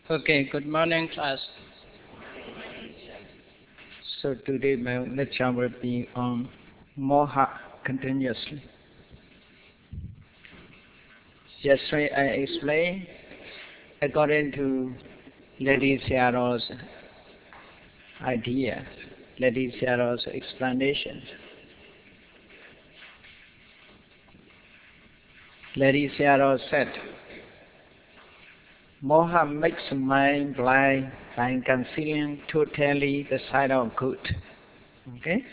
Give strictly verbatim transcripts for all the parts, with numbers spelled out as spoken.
Okay, good morning, class. So today my lecture will be on moha continuously. Yesterday I explained according to Lady Searo's idea, Lady Searo's explanation. Lady Searo said, moha makes mind blind by concealing totally the side of good. Okay?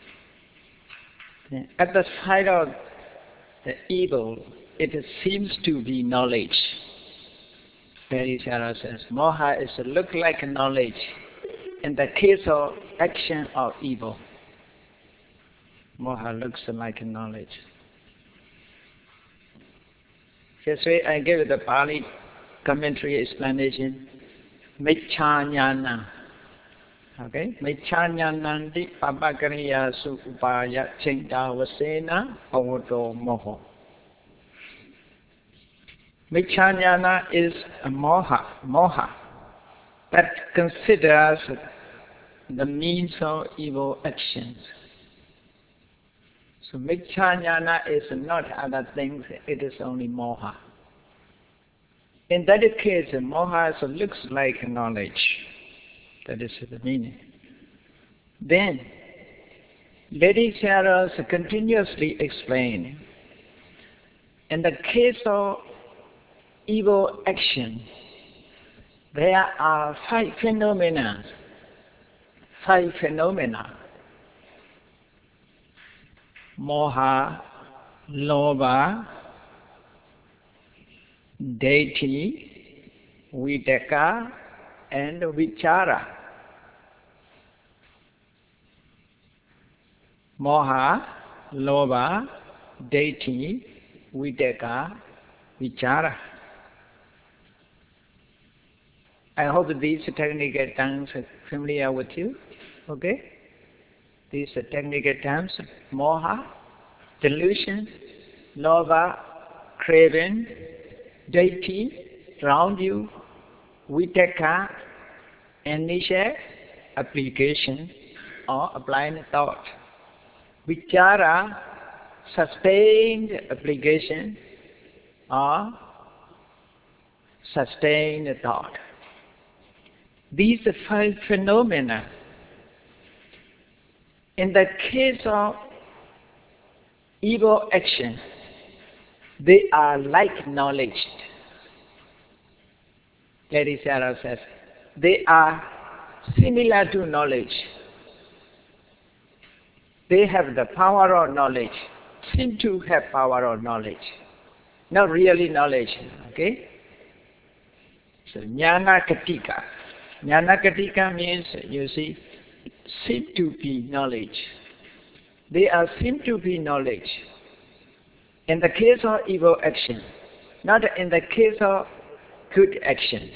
At the side of the evil, it seems to be knowledge. Lady Searo says, moha is look like knowledge in the case of action of evil. Moha looks like knowledge. Yesterday I gave the Pali commentary explanation, Miccha Jnana. Okay? Miccha Jnananti Papakariya Su Upaya Chintavasena Pavato Moho. Miccha Jnana is a moha, moha that considers the means of evil actions. So Miccha Jnana is not other things, it is only moha. In that case, moha looks like knowledge. That is the meaning. Then, Lady Searos continuously explained, in the case of evil action, there are five phenomena. Five phenomena. Moha, lobha, deity, vitaka, and vichara. Moha, lobha, deity, vitaka, vichara. I hope these technical terms are familiar with you. Okay? These are technical terms. Moha, delusion, lobha, craving, deity, around you, vitaka, initial application or applying thought. Vichara, sustained application or sustained thought. These five phenomena, in the case of evil action, they are like knowledge. Lady Sarah says, they are similar to knowledge. They have the power of knowledge, seem to have power of knowledge. Not really knowledge, okay? So, jnana katika. Jnana katika means, you see, seem to be knowledge. They are seem to be knowledge. In the case of evil action, not in the case of good action.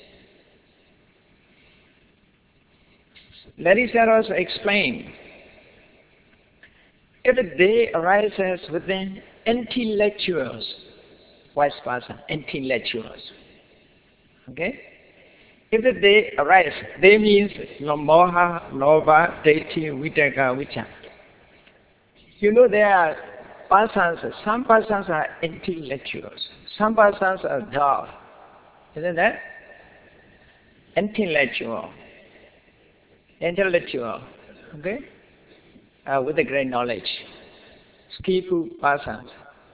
Lady Saros explained, if they arise as within intellectuals, wise person, intellectuals, okay? If they arise, they means moha, lobha, deity, vitaka, vichara. You know there are persons, some persons are intellectuals, some persons are dull. Isn't that? Intellectual. Intellectual. Okay? Uh, with a great knowledge. Skillful persons.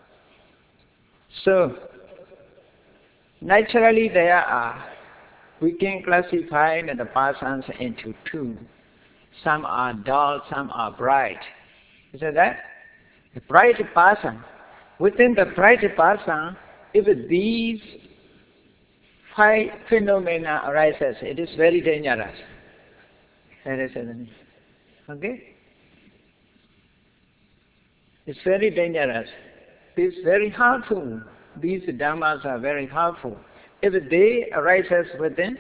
So, naturally there are, we can classify the persons into two. Some are dull, some are bright. Isn't that? The bright person. Within the bright person, if these five phenomena arises, it is very dangerous. That is it. Okay? It's very dangerous. It's very harmful. These dhammas are very harmful. If they arises within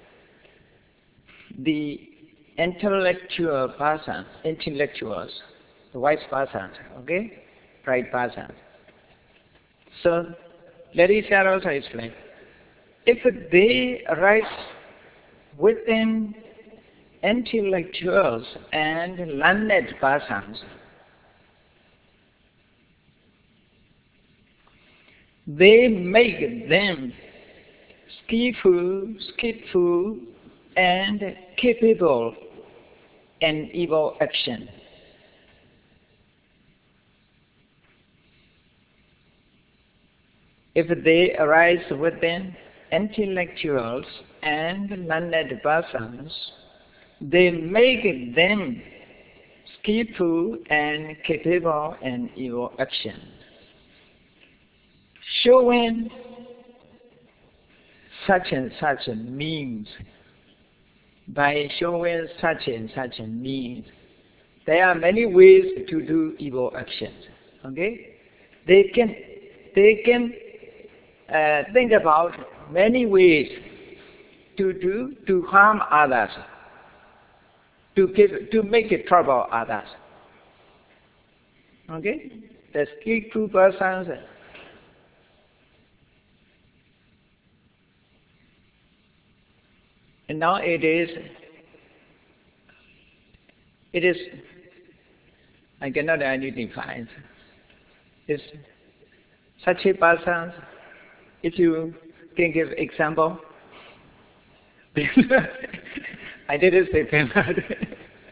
the intellectual person, intellectuals, the wise person, okay? Right person. So, Lady Sarah also explained. if they arise within intellectuals and learned persons, they make them skillful, skillful and capable in evil action. If they arise within intellectuals and learned persons, they make them skillful and capable in evil action, showing such and such a means. By showing such and such a means, there are many ways to do evil actions. Okay, they can they can uh, think about many ways to do to harm others, to give to make it trouble others. Okay, the skillful persons. And now it is, it is, I cannot identify. It's such a person, if you can give example. I didn't say Bernard.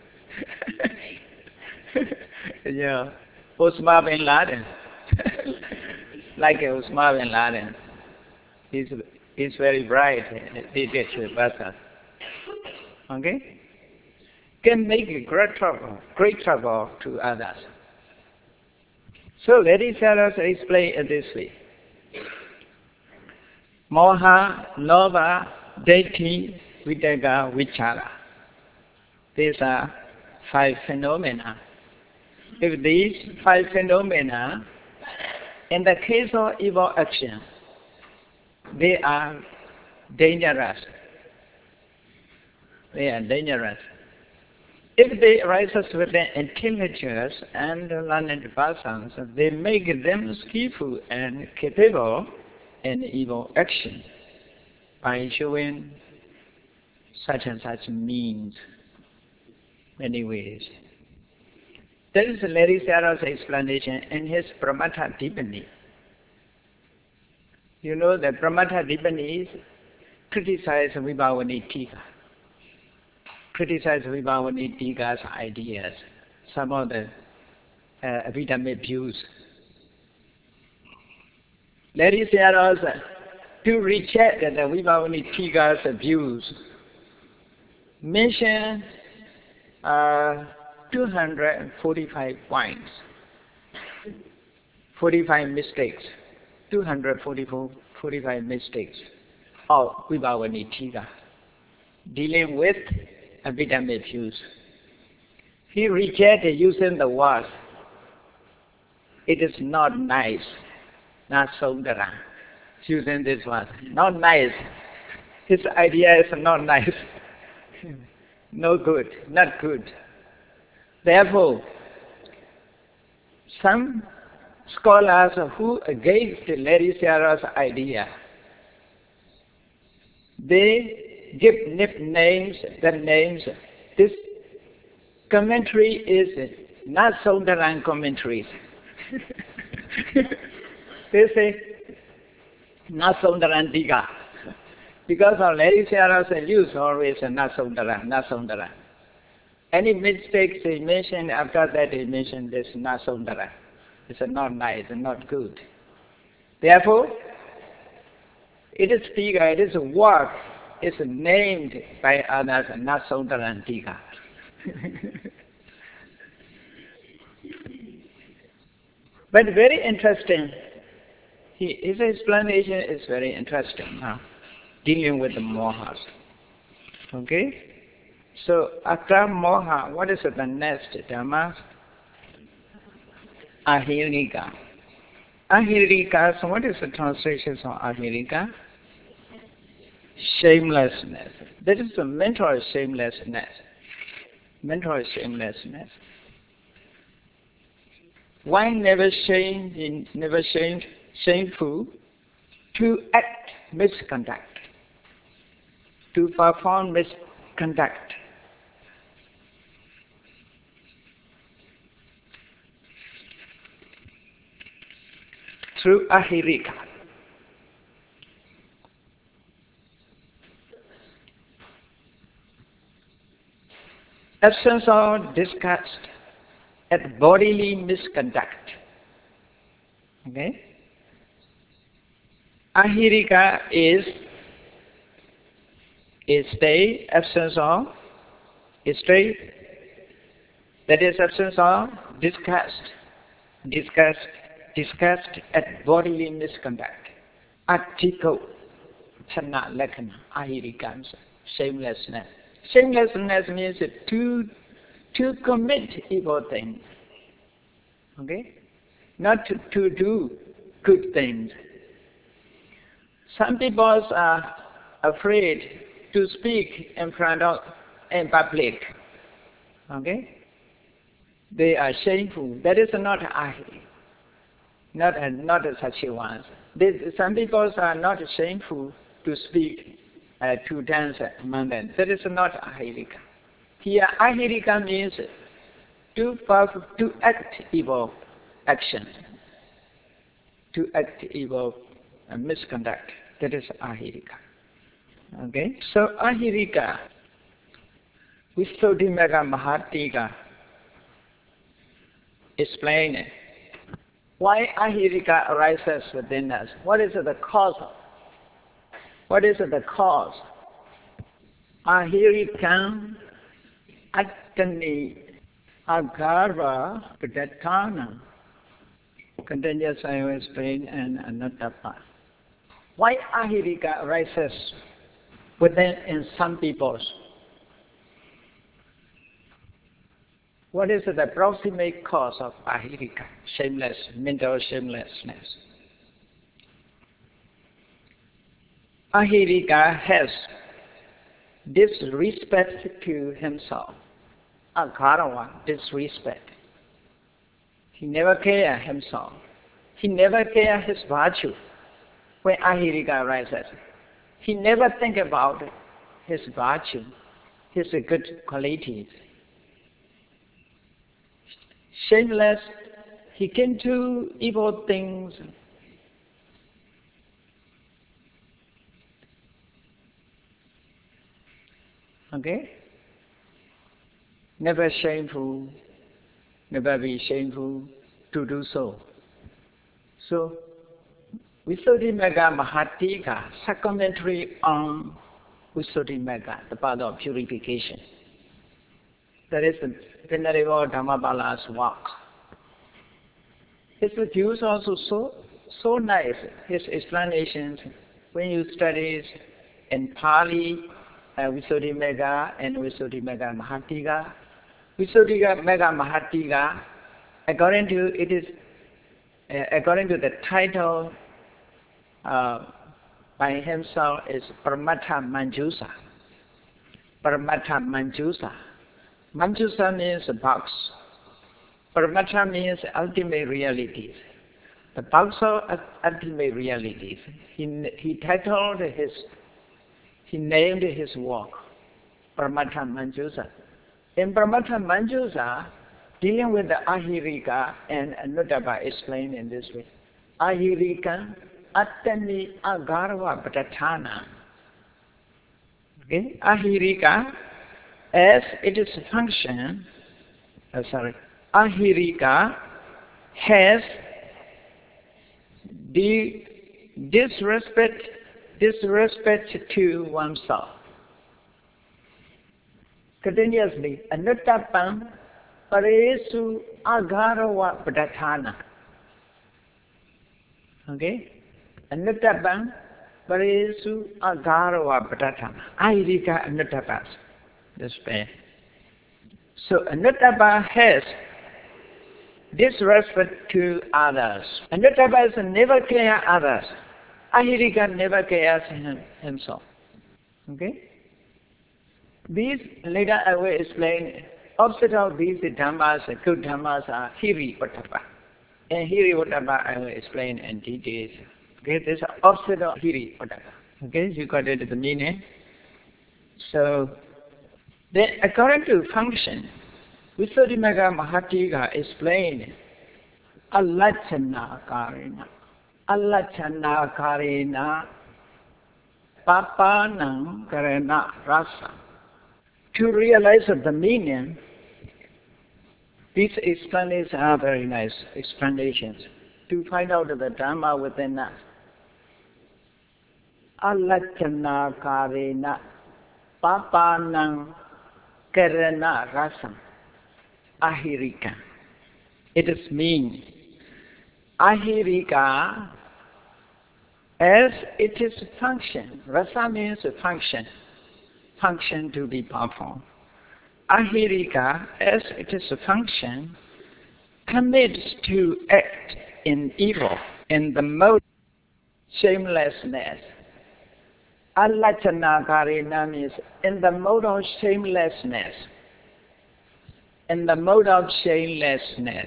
Yeah, Osama bin Laden. Like Osama bin Laden. He's, he's very bright. He did person. Okay? Can make a great trouble, great trouble to others. So let us explain it this way. Moha, Lova, Deiti, Vitaka, Vichara. These are five phenomena. If these five phenomena, in the case of evil action, they are dangerous. They are dangerous. If they arise within intellectuals and learned persons, they make them skillful and capable in evil action by showing such and such means, many ways. That is Larry Sarah's explanation in his Pramata Dipani. You know that Pramata Dipani criticize Vibhavani Tika. Criticize Vibhavani Tika's ideas, some of the uh, Abhidhamma views. Larry Sarah's to reject the Vibhavani Tika's views mention uh, two hundred forty-five points, forty-five mistakes, two hundred forty-four, forty-five mistakes of Vibhavani Tika dealing with Abhidhamma views. He rejected using the word, it is not nice, not Saundara, using this word, not nice. His idea is not nice, no good, not good. Therefore, some scholars who against Larry Sarah's idea, they give nicknames, the names. This commentary is not Saundaran commentaries. They say, not Saundaran Tika. Because of Larry Sarah's use always not Saundaran, not Saundaran. Any mistakes they mention, after that they mention this not Saundaran. It's not nice, not good. Therefore, it is Tika, it is a work, it's named by others, not Saundaran Tika. But very interesting. He, his explanation is very interesting, huh? Dealing with the mohas. Okay? So, after moha, what is the next dhamma? Ahirika. Ahirika, so what is the translation of ahirika? Shamelessness. That is the mental shamelessness. Mental shamelessness. Why never shame, never shame, shameful to act misconduct? to perform misconduct. Through ahirika. Absence of disgust at bodily misconduct. Okay? Ahirika is a state, absence of a state, that is absence of disgust, disgust, disgust at bodily misconduct. Atiko, chana lakana, ahirika, shamelessness. Shamelessness means to, to commit evil things. Okay? Not to, to do good things. Some people are afraid to speak in front of in public. Okay? They are shameful. That is not ahiri. Not a, not a such a one. They, some people are not shameful to speak, uh, to dance among them. That is not ahirika. Here, ahirika means to to act evil action, to act evil uh, misconduct. That is ahirika. Okay? So ahirika, Visuddhimagga Mahatika explain it. Why ahirika arises within us? What is the cause of? What is the cause? Ahirikam attani agarva padattana. Continuous I will explain and anattapa. Why ahirika arises within in some peoples? What is the approximate cause of ahirika, shameless, mental shamelessness? Ahirika has disrespect to himself. Agarava, disrespect. He never cares himself. He never cares his virtue. When ahirika arises, he never think about his virtue, his good qualities. Shameless, he can do evil things. Okay? Never shameful, never be shameful to do so. So, Visuddhimagga Mahatika, supplementary on Visuddhimagga, the path of purification. That is the Venerable Dhammapala's work. His views also so so nice. His explanations, when you study in Pali, uh, Visuddhimagga and Visuddhimagga Mahatika, Visuddhimagga Mahatika, according to it is uh, according to the title uh, by himself is Paramattha Manjusa. Paramattha Manjusa. Manjusa means a box. Paramattha means ultimate realities. The box of ultimate realities. He, he titled his, he named his work, Paramattha Manjusa. In Paramattha Manjusa, dealing with the ahirika and Anuttapa explained in this way. Ahirika attani agarva padattana. Okay? Ahirika, as it is function, oh, sorry, ahirika has the disrespect, disrespect to oneself. Continuously, anuttapam paresu agarva padattana. Okay? Anuttapam paresu agarva padattana. Ahirika anuttapas. Despair. So Anuttapa has disrespect to others. Anuttapa is never care others. Ahirika never cares him, himself. Okay? These later I will explain. Opposite of these dhammas, good dhammas are hiri-ottappa. And hiri-ottappa I will explain in details. Okay, this is opposite of hiri-ottappa. Okay, you got it, the meaning. So, then according to function, Visuddhimagga Mahatthika explained Alachana Karena. Alachana Karena Papanam Karena Rasa. To realize the meaning, these explanations are very nice explanations. To find out the Dhamma within us. Alachana Karena Papanam Karena Rasa. Ahirika. It is mean. Ahirika as it is function. Rasa means function. Function to be performed. Ahirika as it is a function commits to act in evil, in the mode of shamelessness. Alachana Karena means in the mode of shamelessness. In the mode of shamelessness.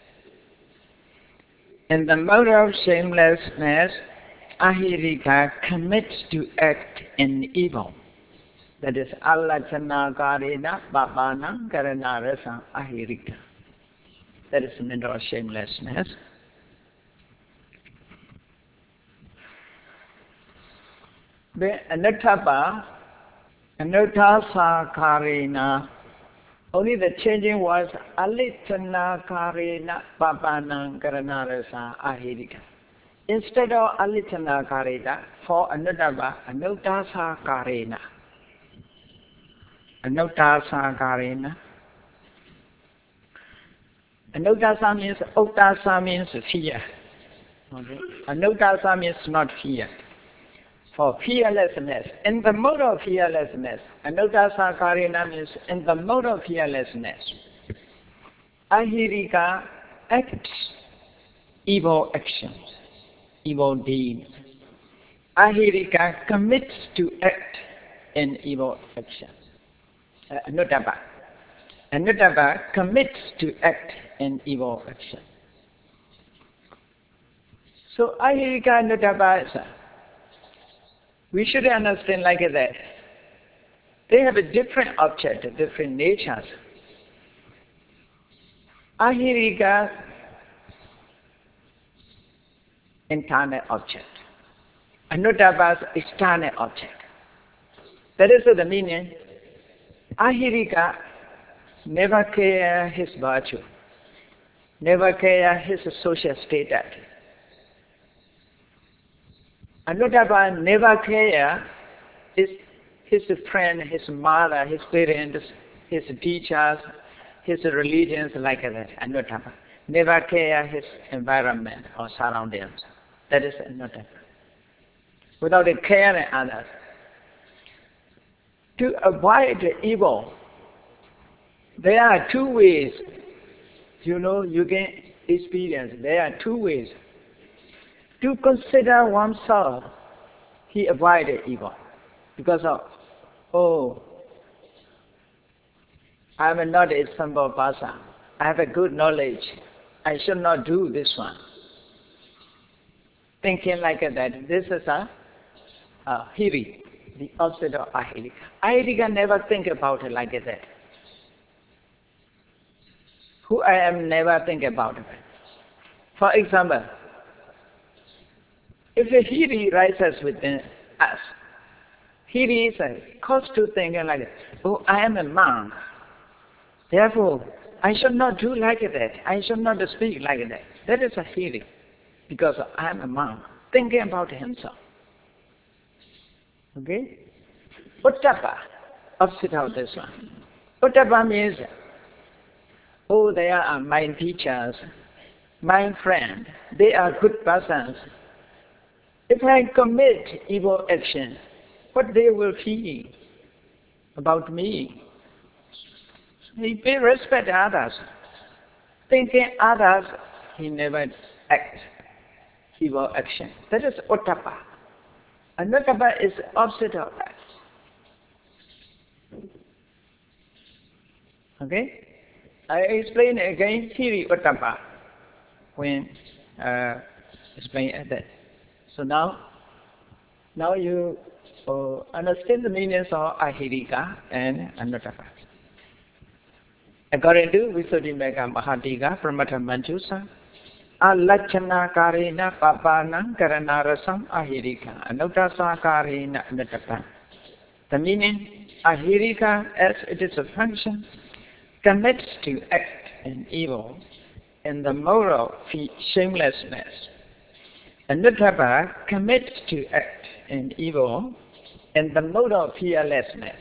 In the mode of shamelessness, Ahirika commits to act in evil. That is Alachana Karena Papanam Karena Rasa Ahirika. That is the mode of shamelessness. Then Anattapa, Anattasa Karena. Only the changing was Alitana Karena Papanam Karena Rasa Ahirika. Instead of Alitana Karena, for Anattapa, Anuttasa Karena. Anuttasa Karena. Anuttasa means, Uttasa means fear. Okay. Anuttasa means not fear. For fearlessness, in the mode of fearlessness, Anuttasa Karena means in the mode of fearlessness. Ahirika acts evil actions, evil deeds. Ahirika commits to act in evil actions. Uh, Anuttapa. Anuttapa commits to act in evil action. So Ahirika and Anuttapa is, uh, we should understand like that. They have a different object, different natures. Ahirika, internal object. Anuttapa's external object. That is the meaning. Ahirika never care his virtue, never care his social status. Anuttapa never care his, his friend, his mother, his parents, his teachers, his religions like that. Anuttapa never care his environment or surroundings. That is Anuttapa. Without caring others. To avoid evil, there are two ways. You know, you can experience. There are two ways. To consider oneself, he avoided evil. Because of, oh, I am not a simple person. I have a good knowledge. I should not do this one. Thinking like that, this is a, a hiri, the opposite of ahirika. Ahirika never think about it like that. Who I am never think about it. For example, if a hiri rises within us, hiri is a cause to thinking like, oh, I am a monk. Therefore, I should not do like that. I should not speak like that. That is a hiri. Because I am a monk. Thinking about himself. Okay? Uttapa, opposite of this one. Uttapa means, oh, they are my teachers, my friends. They are good persons. If I commit evil action, what they will feel about me? He pay respect to others. Thinking others, he never acts evil action. That is Uttapa. Anuttapa is opposite of that. Okay? I explain again Hiri Uttapa when uh, explain that. So now, now you So understand the meanings of Ahirika and Anuttara. According to Visuddhimagga Mahatika Pramata Manjusa, Alachana Karina Papana Karanarasam Ahirika Anuttasa Karina Anuttara. The meaning Ahirika, as it is a function, commits to act in evil in the moral shamelessness. Anuttara commits to act in evil in the moral fearlessness.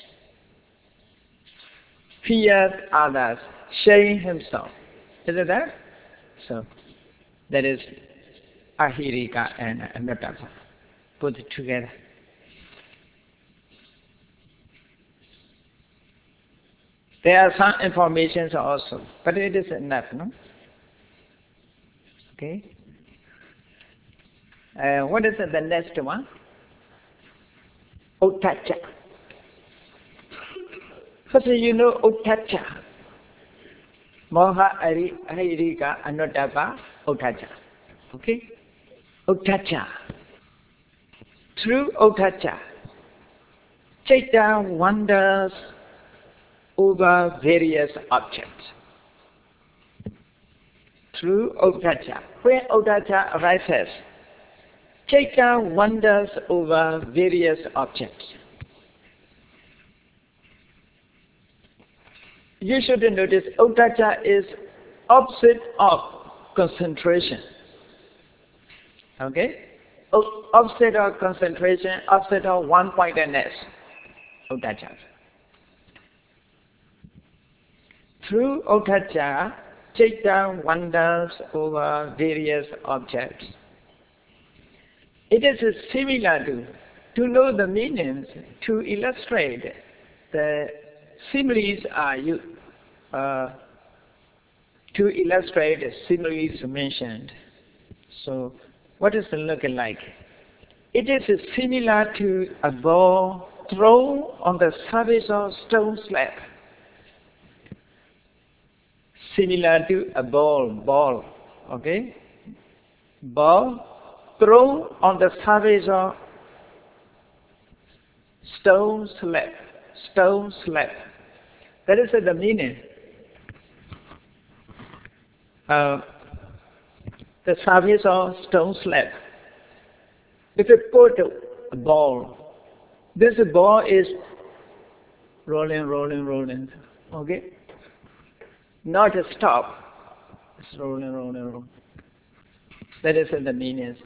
Fear others, shame himself. Is it that? So, that is Ahirika and Anuttara put together. There are some informations also, but it is enough, no? Okay. Uh, what is the next one? Uttacca. First, you know Uttacca. Moha Ahirika Anuttara Uttacca. Okay? Uttacca. Through Uttacca, Chaita wanders over various objects. Through Uttacca. When Uttacca arises, Chaita wanders over various objects. You should notice Uttacca is opposite of concentration. Okay? O opposite of concentration, opposite of one-pointedness. Uttacca. Through Uttacca, Chaita wanders over various objects. It is similar to, to know the meanings, to illustrate the similes are used, uh, to illustrate the similes mentioned. So, what does it look like? It is similar to a ball thrown on the surface of stone slab. Similar to a ball, ball, okay? Ball thrown on the surface of stone slab, stone slab. That is the meaning. Uh, the surface of stone slab. If you put a ball, this ball is rolling, rolling, rolling, okay? Not a stop. It's rolling, rolling, rolling. That is the meaning.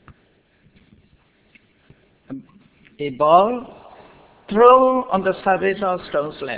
A ball thrown on the surface of stone slab.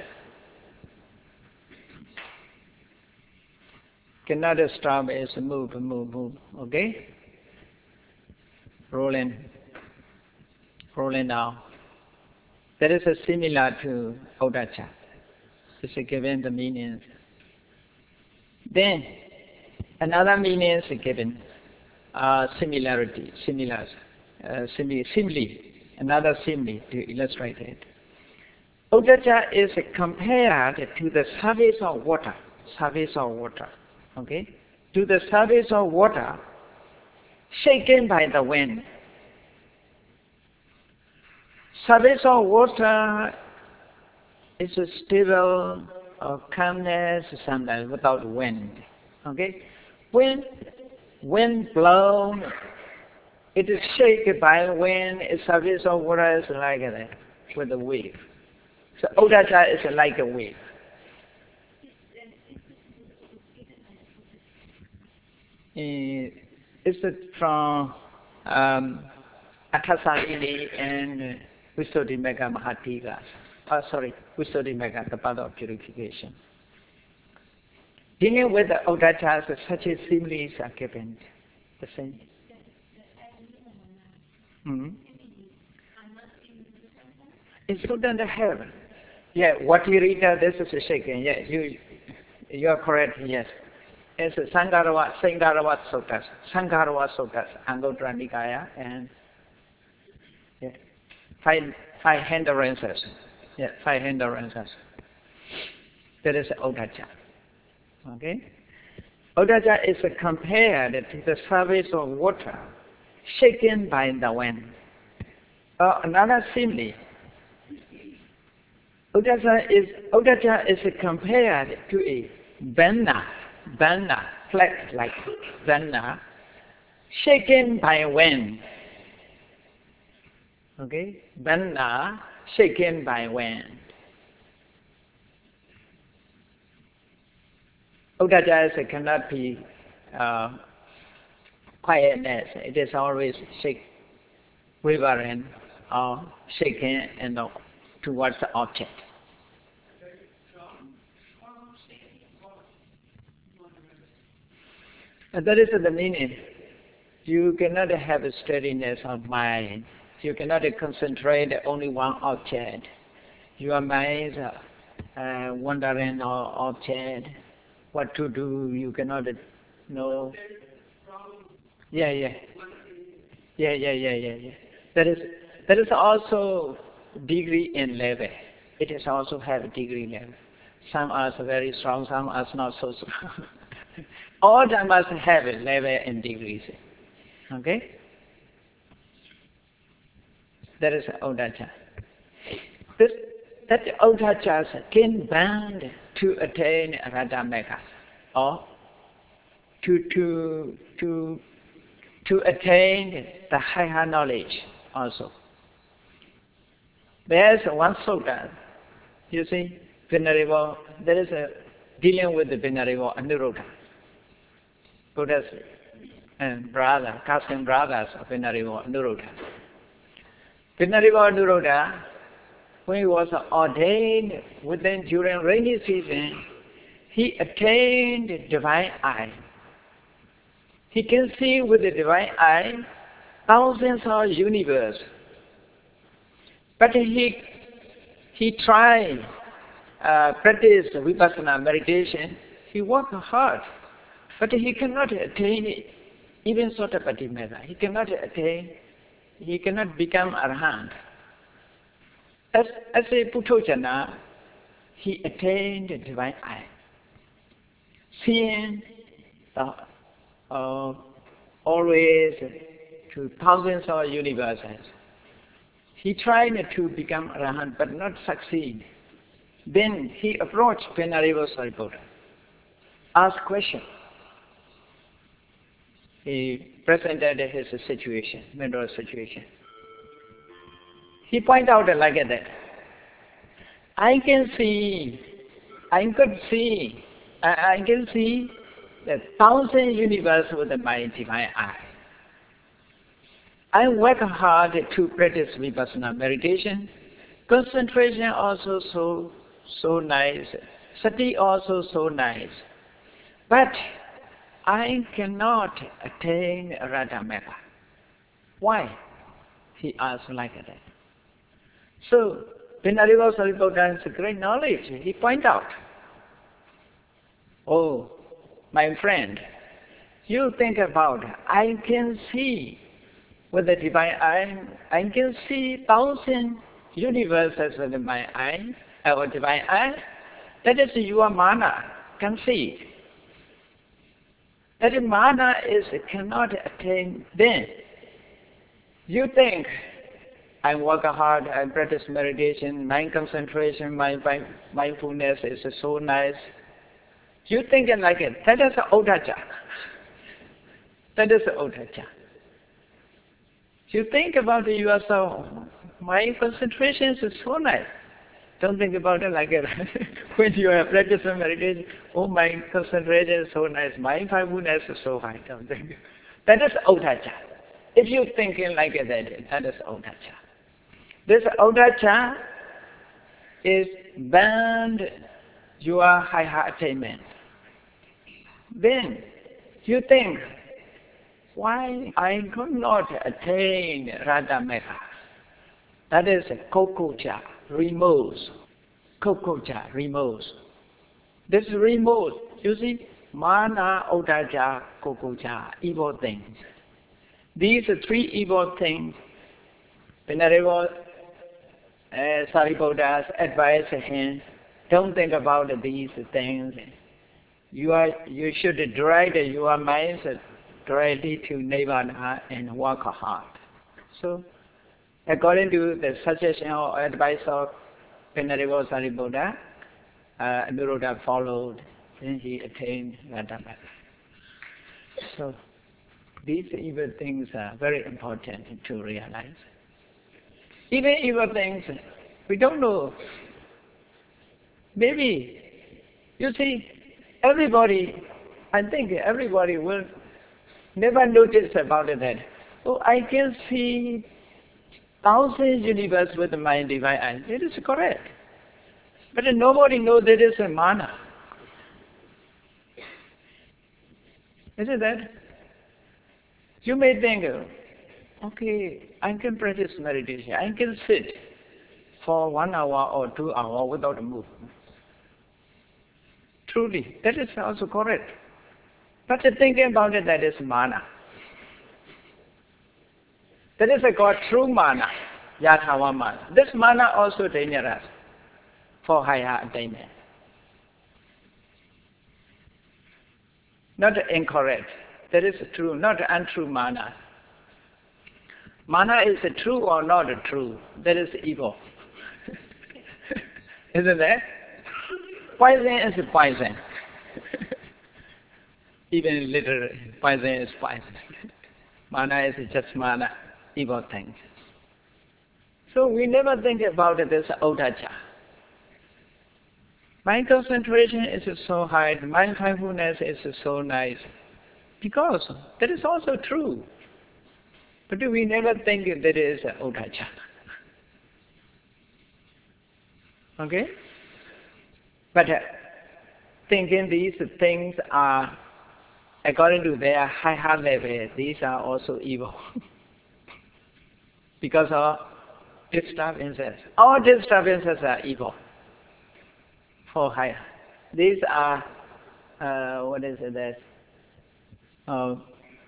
Cannot stop, it's move, move, move. Okay? Rolling. Rolling down. That is similar to Uttacca. It's given the meaning. Then, another meaning is given, uh, similarity, similar, uh, simile, simile, another simile to illustrate it. Uttacca is compared to the surface of water, surface of water, okay? To the surface of water shaken by the wind. Surface of water is a stable of calmness sometimes without wind. Okay? When wind blows, it is shaken by wind, its surface of water is like that, with a wave. So Uttacca is like a wave. It's from um, Akhasalini and Visuddhimagga Mahatika. Oh, sorry, Visuddhimagga, the path of purification. Dealing with the Uttacca, such a similes are given. The same. Hmm? It's good in the heaven. Yeah, what you read, uh, this is a shaking. Yeah, you, you are correct. Yes. It's a Sangharavat, Sangharavat Suttas, Sangharavat Suttas, Anguttara Nikaya, and yeah, five, five hindrances. Yeah, five hindrances. That is Uttacca. Okay? Uttacca is compared to the surface of water shaken by the wind. Uh, another simile. Uddhacca is, Uddhacca is compared to a banner, banner, flag like banner, shaken by wind. Okay, banner shaken by wind. Uddhacca is cannot be uh, quietness. It is always shake, wavering or shaking and uh, towards the object. And that is the meaning. You cannot have a steadiness of mind. You cannot concentrate only one object. Your mind uh, uh, wandering on object. What to do, you cannot know. Yeah, yeah. Yeah, yeah, yeah, yeah, yeah. That is, that is also degree in level. It is also have a degree level. Some are very strong, some are not so strong. All them must have a level and degrees. Okay? That is Uddhacca. This, that Uddhacca can bound to attain Radhameka, or to to to to attain the higher knowledge also. There's one sutta, you see, Venerable, there is a dealing with the Venerable Anuruddha, Buddha's and brother, cousin brothers of Venerable Anuruddha. Venerable Anuruddha, when he was ordained within during rainy season, he attained divine eye. He can see with the divine eye thousands of universe. But he he tried uh, practice vipassana meditation. He worked hard, but he cannot attain even Sotapatti metta. He cannot attain. He cannot become arahant. As as a Puthojana, he attained the divine eye, seeing the uh, always to thousands of universes. He tried to become arahant, but not succeed. Then he approached Venerable Sariputta, asked question. He presented his situation, mental situation. He pointed out like that. I can see, I could see, I, I can see the thousand universe with my divine eye. I work hard to practice vipassana meditation. Concentration also so so nice. Sati also so nice. But I cannot attain Radhameka. Why? He asked like that. So, Venerable Sariputta has great knowledge. He points out, oh, my friend, you think about, I can see with the divine eye, I can see thousand universes with my eye, or divine eye. That is your mana, can see. That mana is cannot attain then. You think, I work hard, I practice meditation, mind concentration, my mindfulness is so nice. You think like it. That is Uddhacca. That is Uddhacca. You think about yourself, my concentration is so nice. Don't think about it like it. When you are practicing meditation, oh, my concentration is so nice, my mindfulness is so high. Don't think. That is Uddhacca. If you thinking like that, that is Uddhacca. This Uddhacca is beyond your higher attainment. Then you think, why I could not attain Radhameka? That is Kokocha, remorse. Kokocha, remorse. This remorse, you see, Mana, Uddhacca, Kokocha, evil things. These three evil things, Venerable uh, Sariputta's advice him, don't think about these things. You are, you should direct your mind directly to Nirvana and work hard. So, According to the suggestion or advice of Venerable Sariputta, uh, Anuruddha followed, then he attained Radhamata. So these evil things are very important to realize. Even evil things, we don't know. Maybe, you see, everybody, I think everybody will never notice about it that, oh, I can see thousand universes with my divine eye. It is correct. But nobody knows that it is a mana. Isn't that? You may think, okay, I can practice meditation. I can sit for one hour or two hours without a move. Truly, that is also correct. But thinking about it, that is mana. That is called true mana, yathawa mana. This mana also dangerous for higher attainment. Not incorrect. That is true, not untrue mana. Mana is true or not true. That is evil. Isn't that? Poison is poison. Even literally, poison is poison. Mana is just mana, evil things. So we never think about this uddhacca. Mind concentration is so high, mindfulness is so nice. Because that is also true. But we never think that is uddhacca. Okay? But uh, thinking these things are, according to their higher level, these are also evil. Because of disturbances. All disturbances are evil. For higher. These are, uh, what is it that? Uh,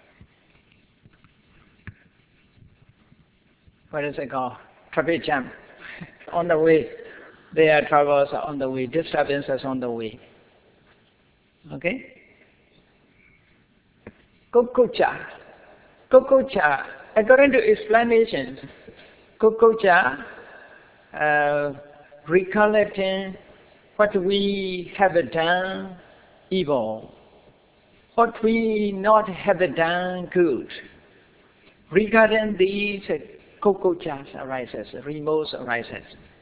what is it called? Traffic jam. On the way. There are troubles on the way, disturbances on the way. Okay? Kukucha. Kukucha. According to explanations, Kukucha, uh, recollecting what we have done evil, what we not have done good. Regarding these, Kukuchas arises, remorse arises.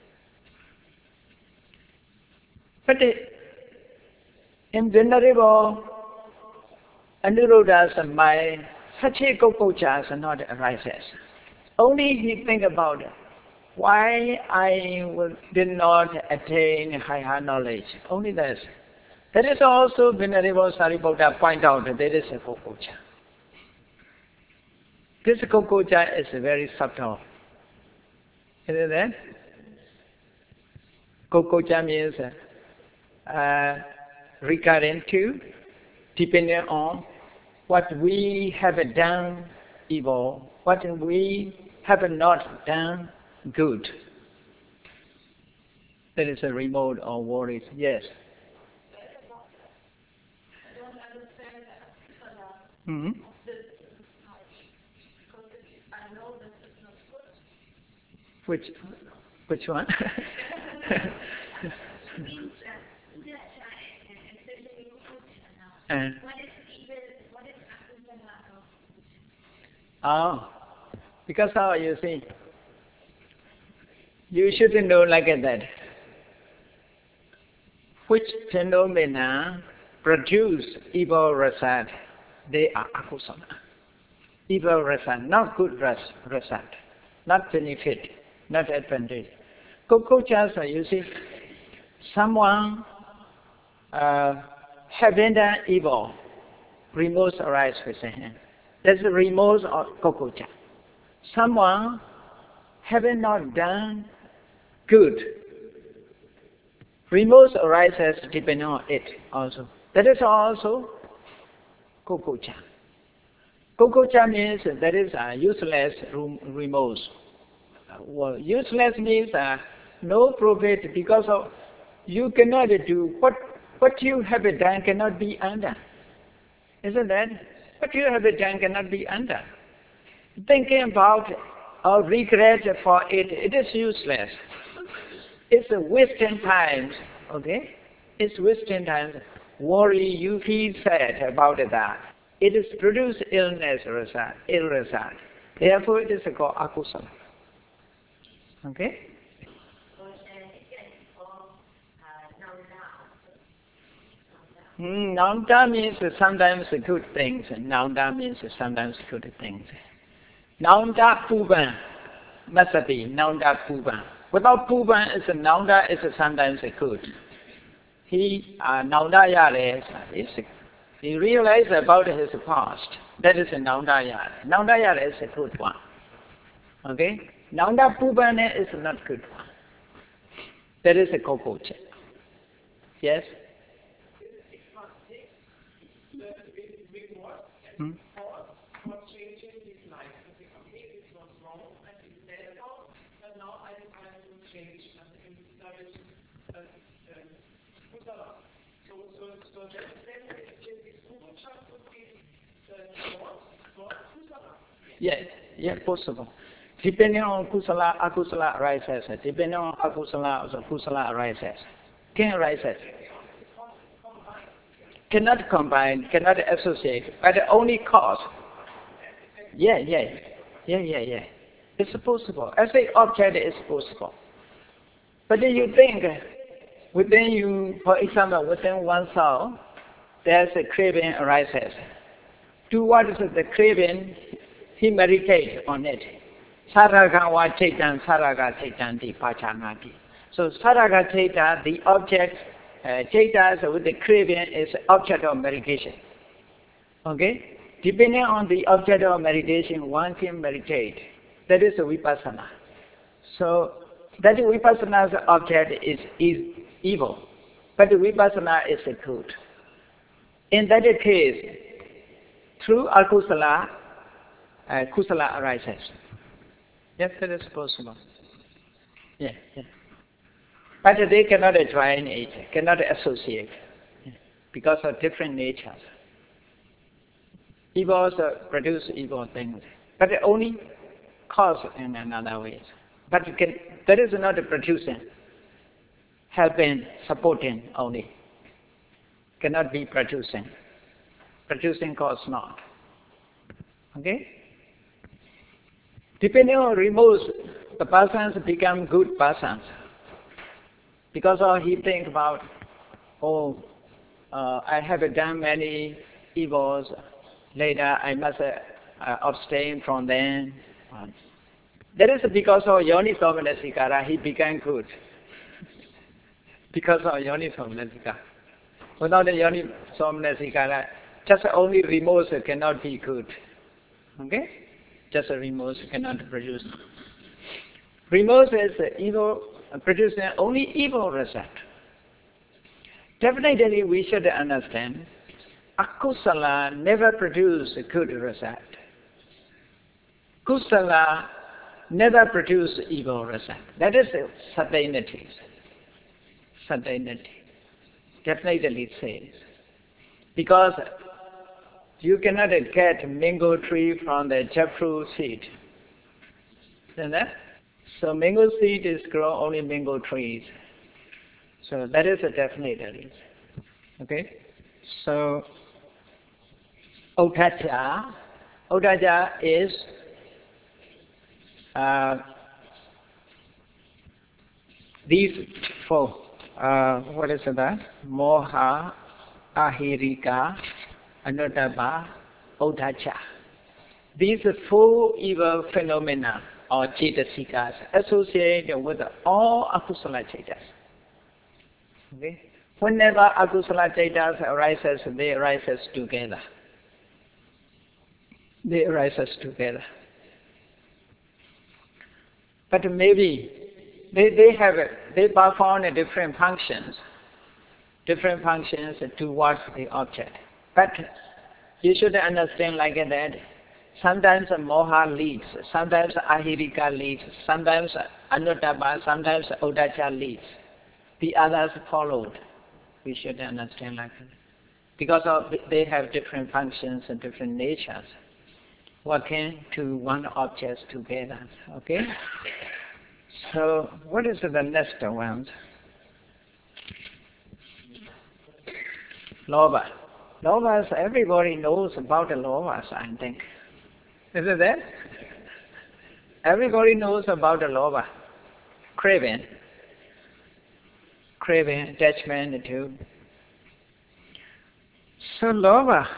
But in Venerable Anuruddha's mind, such a Kukuchas are not arises. Only he think about why I did not attain higher knowledge. Only this. That is also Venerable Sariputta point out that there is a Kukucha. This Kukucha is very subtle. Isn't that? Kukucha means uh, regarding to, depending on what we have done evil, what we have not done good. That is a remote or worries. Yes. Mm-hmm. Which, which one? uh, oh, because how you see, you shouldn't know like that. Which phenomena produce evil result? They are akusala. Evil result, not good result, not benefit, not advantage. Kukuchas, you see, someone uh, having done evil, remorse arises within him. That's the remorse of Kukucha. Someone having not done good, remorse arises depending on it also. That is also Kukucha. Kukucha means that is a useless remorse. Well, useless means uh, no profit because of you cannot do what what you have done cannot be undone. Isn't that? What you have done cannot be undone. Thinking about or regret for it, it is useless. It's a wasting time, okay? It's wasting time. Worry, you feel sad about that. It is produce illness result, ill result. Therefore, it is called akusala. Okay? Mm, Nanda means sometimes good things. Nanda means sometimes good things. Nanda Puban must be Nanda Puban. Without Puban, it's a Nanda is sometimes good. He uh, Nanda Yare is he realized about his past. That is a Nanda Yare. Nanda Yare is a good one. Okay? Nanda Puban is not good one. That is a cockroach. Yes? Hmm? Yes, yes, possible. Depending on kusala, akusala arises. Depending on akusala, also kusala arises. Can arises. Cannot combine, cannot associate, but only cause. Yeah, yeah, yeah, yeah, yeah. It's possible. As an object, it's possible. But then you think, within you, for example, within one soul, there's a craving arises. Towards the craving, he meditates on it. Saraga wa chaitan, saraga chaitan di pachanati. So saraga chaita, the object, uh, chaita with the craving is object of meditation. Okay? Depending on the object of meditation, one can meditate. That is a vipassana. So that vipassana's object is, is evil, but the vipassana is a good. In that case, through akusala, uh, kusala arises. Yes, that is possible. Yeah, yeah. But they cannot join it, cannot associate, because of different natures. Evils uh, produce evil things, but only cause in another way. But can, that is not producing, helping, supporting only. Cannot be producing. Producing cause not. Okay? Depending on remorse, the persons become good persons. Because of he think about, oh, uh, I have done many evils, later I must uh, abstain from them. That is because of Yoni Somanasikara, he became good. Because of Yoni Somanasikara. Without the Yoni Somanasikara, just only remorse cannot be good. Okay? Just a remorse cannot produce. Remorse is evil, producing only evil result. Definitely we should understand, akusala never produce a good result. Kusala never produce evil result. That is certainty. Certainty. Definitely says. Because you cannot get mango tree from the jackfruit seed. Isn't that? So mango seed is grow only mango trees. So that is a definitely. Okay? So Uddhacca, Uddhacca is uh, these four. Uh, what is that? Moha, Ahirika, Anuttapa, Uddhacca. These four evil phenomena or cetasikas associated with all akusala cetas. Okay? Whenever akusala cetas arises, they arises together. They arises together. But maybe they, they have they perform different functions, different functions towards the object. But you should understand like that. Sometimes moha leads, sometimes ahirika leads, sometimes anuttapa, sometimes uddhacca leads. The others followed. We should understand like that. Because of they have different functions and different natures. working to one object together. Okay? So, what is the next one? Lobha. Lobhas, everybody knows about the lobhas, I think. Is it that? Everybody knows about the lobha. Craving. Craving, attachment to. So lobha.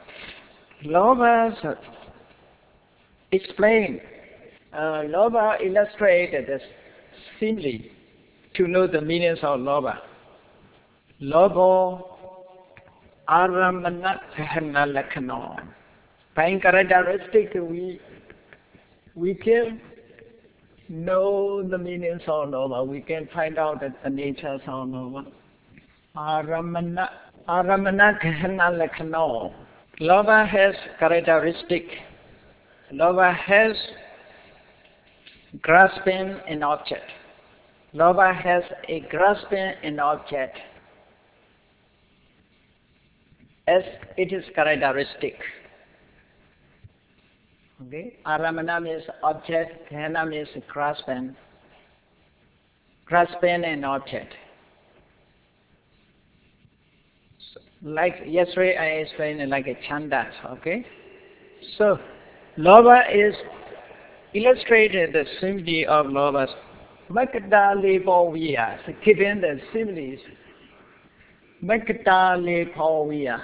Lobhas explain. Uh, lobha illustrated this simply to know the meanings of lobha. Lobha aramana kahana lakkhana. By characteristic, we we can know the meanings of lobha. We can find out the natures of lobha. Aramana aramana kahana lakkhana. Lobha has characteristic. Lobha has grasping an object. Lobha has a grasping an object as it is characteristic. Okay? Aramana means object, kahana means grasping. Grasping an object. So, like yesterday I explained it like a chanda, okay? So, lobha is illustrated the simile of lobhas. Makata lepoviya, given the similes. Makata lepoviya.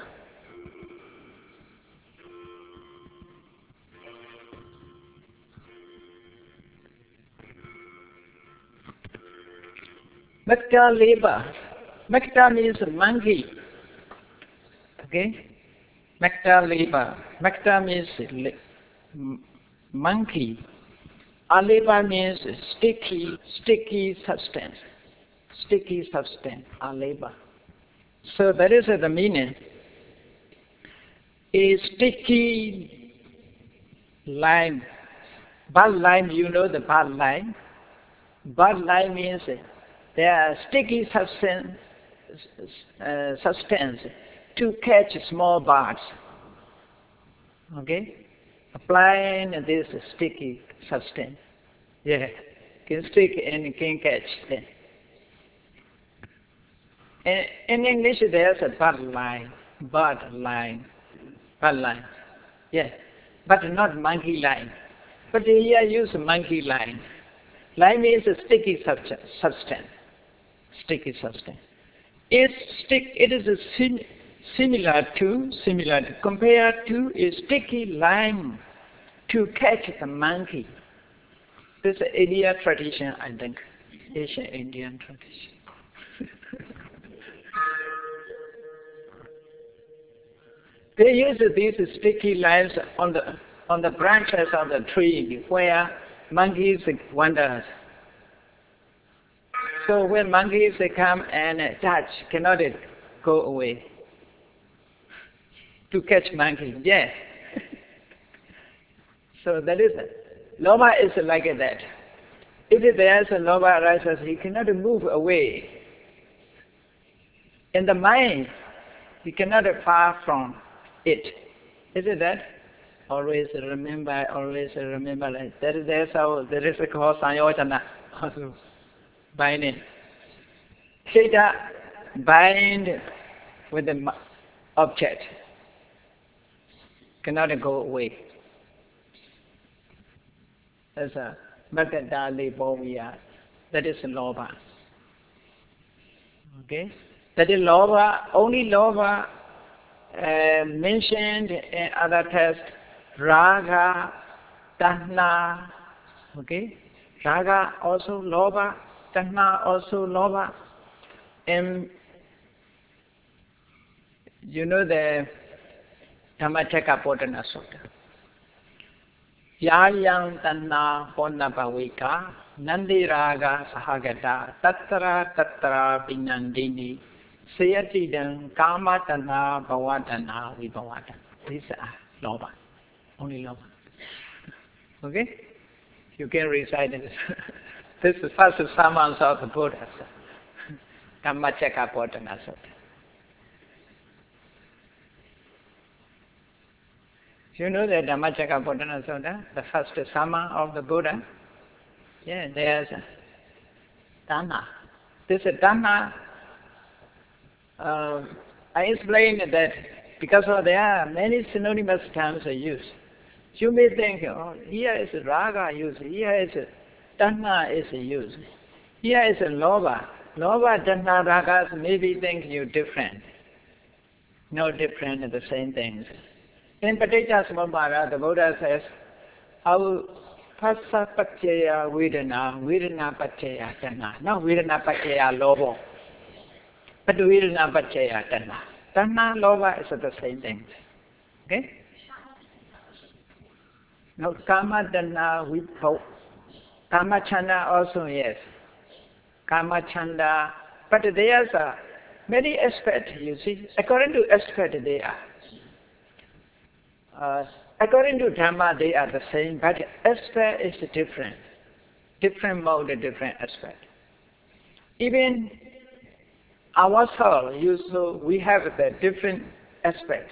Makta leba. Makta means monkey. Okay? Makta leba. Makta means le- monkey. Aleba means sticky, sticky substance. Sticky substance, aleba. So that is the meaning. A sticky lime. Bad lime, you know the bad lime? Bad lime means there are sticky substance, uh, substance to catch small bugs. Okay? Applying this sticky substance. Yeah. Can stick and can catch them. In, in English there's a bud line. Bud line. Bud line. Yeah. But not monkey line. But here I use monkey line. Line is a sticky substance. Sticky substance. It's stick, it is a sim, similar to, similar to, compared to a sticky lime to catch the monkey. This is Indian tradition, I think. Asian Indian tradition. They use these sticky limes on the on the branches of the tree where monkeys wander. So when monkeys come and touch, cannot go away. To catch monkeys, yes. So that is it. Lobha is like that. If there is a lobha arises, he cannot move away. In the mind, he cannot far from it. Is it that? Always remember, always remember. Like that is that's how there is a cause sanyojana. Also binding. Theta bind with the object. Cannot go away. That's a Makadali Bhavya. That is lobha. Okay? That is lobha, only lobha uh, mentioned in other texts, raga, tanha, okay? Raga also lobha, tanha also lobha. And you know the Dhammacakkappavattana Sutta. Yayam tanna ponna bhavika nandi raga sahagata tattara tattara pinandini sayatidam kama tanna bhavatana vibhavata. These are lobha. Only lobha. Okay? You can recite it. This is the first summons of the Buddha. Dhammacakkappavattana Sutta. You know the Dhammacakkappavattana Sutta, the first Sama of the Buddha? Yeah, there's Tanha. This Tanha, uh, I explained that because of there are many synonymous terms used. You may think, oh, here is Raga used, here is Tanha is used, here is Lobha. Lobha, Tanha, Ragas maybe think you different. No different, the same things. In Paticcasamuppada, the Buddha says, how Phassa Paccaya Vedana, Vedana Paccaya Tanha. No Vedana Paccaya Lobha, but Vedana Paccaya Tanha. Tanha, Lobha is the same thing. Okay? Now, Kama, Tanha, Vibhava. Kama Chanda also, yes. Kama Chanda. But there's a many aspects, you see. According to aspect, they are. Uh, according to Dhamma, they are the same, but aspect is different. Different mode, different aspect. Even our soul, you so we have the different aspect.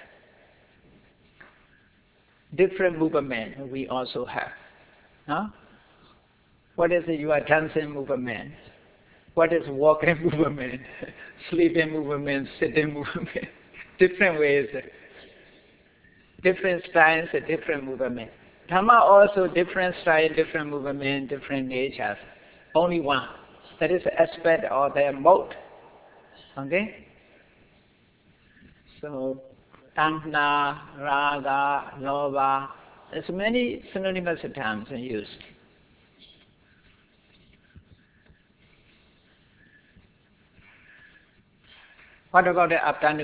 Different movement we also have. Huh? What is your dancing movement? What is walking movement? Sleeping movement, sitting movement? Different ways. Different styles, different movement. Dhamma also different style, different movement, different natures. Only one. That is the aspect or the mode. Okay? So, Tanha, Raga, Lobha, there's many synonymous terms used. What about the afternoon?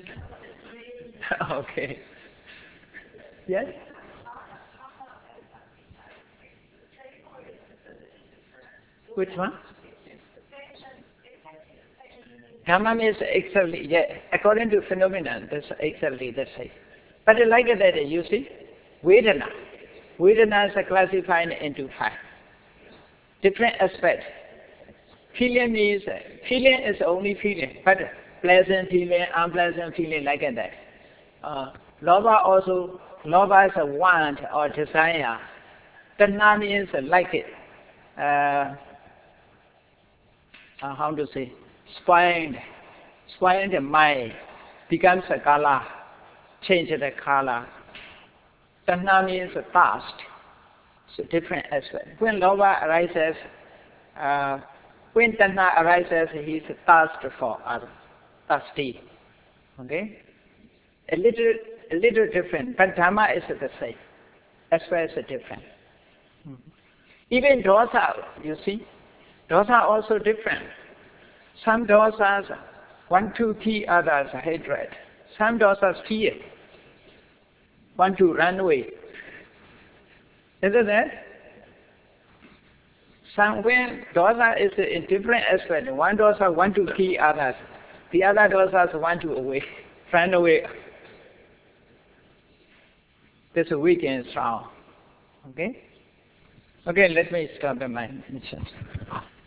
Okay. Yes? Which one? Dhamma means exactly, yeah, according to phenomenon, that's exactly the same. But like that, you see, Vedana. Vedana is classified into five. Different aspects. Feeling means, feeling is only feeling, but pleasant feeling, unpleasant feeling, like that. Uh, Lobha also, Lobha is a want or desire. Tanha means like it. Uh, uh, how to say? Spoiled. Spoiled the mind. Becomes a color. Change the color. Tanha means a thirst. So different aspects. When Lobha arises, uh, when Tanha arises, he is thirst for other. Thirsty. Okay? A little, a little different, but Dhamma is the same. As well as different. Mm-hmm. Even dosa, you see, dosa also different. Some dosas want to kill others, hatred. Some dosas fear, want to run away. Isn't it? Some when dosa is in different aspects. One dosa want to kill others, the other dosas want to away, run away. There's a weak and strong. Okay? Okay, let me stop my mission.